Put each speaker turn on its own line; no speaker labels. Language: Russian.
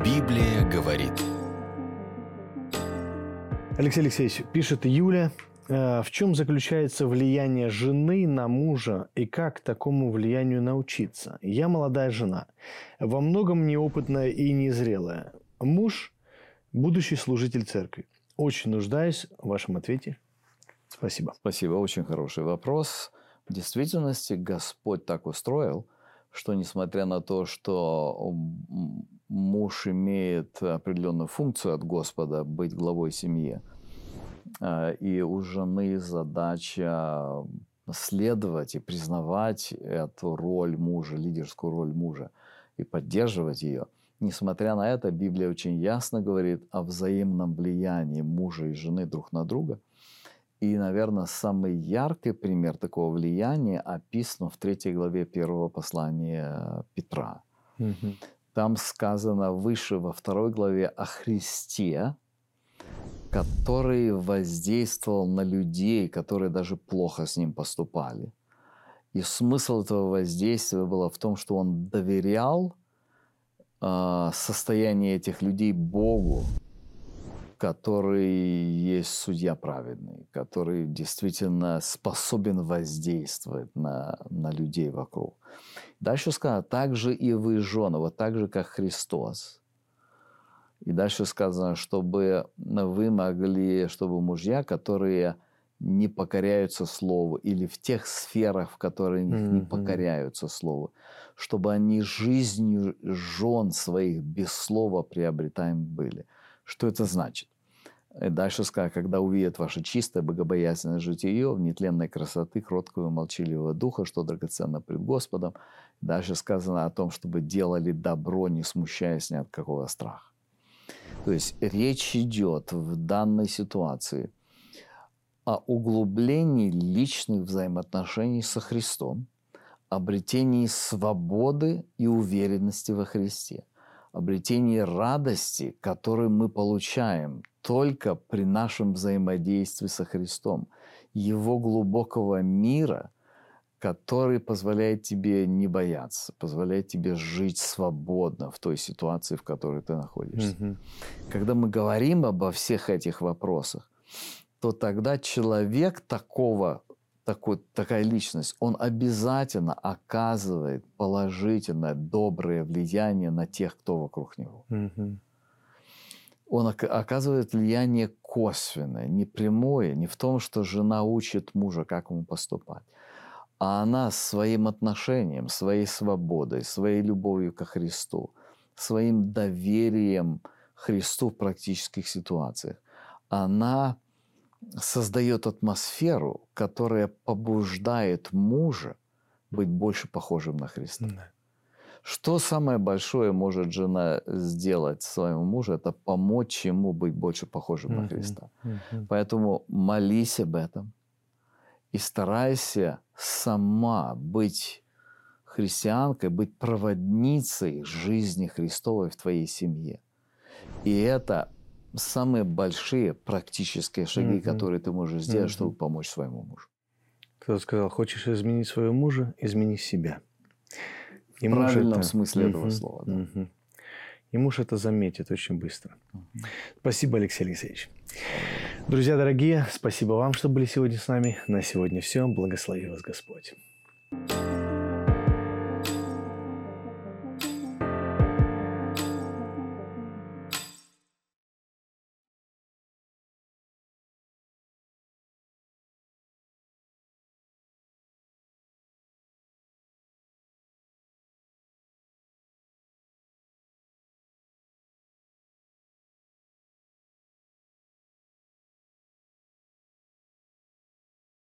Библия говорит.
Алексей Алексеевич, пишет Юля, в чем заключается влияние жены на мужа и как такому влиянию научиться? Я молодая жена, во многом неопытная и незрелая. Муж – будущий служитель церкви. Очень нуждаюсь в вашем ответе. Спасибо.
Спасибо, очень хороший вопрос. В действительности Господь так устроил, что несмотря на то, что муж имеет определенную функцию от Господа быть главой семьи, и у жены задача следовать и признавать эту роль мужа, лидерскую роль мужа, и поддерживать ее. Несмотря на это, Библия очень ясно говорит о взаимном влиянии мужа и жены друг на друга. И, наверное, самый яркий пример такого влияния описан в 3 главе 1 послания Петра.
Угу.
Там сказано выше во 2 главе о Христе, который воздействовал на людей, которые даже плохо с ним поступали. И смысл этого воздействия было в том, что он доверял состояние этих людей Богу, который есть судья праведный, который действительно способен воздействовать на людей вокруг. Дальше сказано, так же и вы, жены, вот так же, как Христос. И дальше сказано, чтобы вы могли, чтобы мужья, которые не покоряются Слову, или в тех сферах, в которых не покоряются Слову, чтобы они жизнью жен своих без слова приобретаемы были. Что это значит? И дальше сказано, когда увидят ваше чистое, богобоязненное житие в нетленной красоты, кроткого и молчаливого духа, что драгоценно пред Господом. Дальше сказано о том, чтобы делали добро, не смущаясь ни от какого страха. То есть речь идет в данной ситуации о углублении личных взаимоотношений со Христом, обретении свободы и уверенности во Христе, обретении радости, которую мы получаем только при нашем взаимодействии со Христом, Его глубокого мира, который позволяет тебе не бояться, позволяет тебе жить свободно в той ситуации, в которой ты находишься. Когда мы говорим обо всех этих вопросах, то тогда человек такая личность, он обязательно оказывает положительное, доброе влияние на тех, кто вокруг него. Он оказывает влияние косвенное, не прямое, не в том, что жена учит мужа, как ему поступать, а она своим отношением, своей свободой, своей любовью ко Христу, своим доверием Христу в практических ситуациях, она создает атмосферу, которая побуждает мужа быть больше похожим на Христа. Что самое большое может жена сделать своему мужу, это помочь ему быть больше похожим на Христа. Поэтому молись об этом и старайся сама быть христианкой, быть проводницей жизни Христовой в твоей семье. И это самые большие практические шаги, которые ты можешь сделать, чтобы помочь своему мужу.
Кто-то сказал, хочешь изменить своего мужа, измени себя.
В правильном смысле этого слова. Да.
И муж это заметит очень быстро. Спасибо, Алексей Алексеевич. Друзья дорогие, спасибо вам, что были сегодня с нами. На сегодня все. Благослови вас Господь.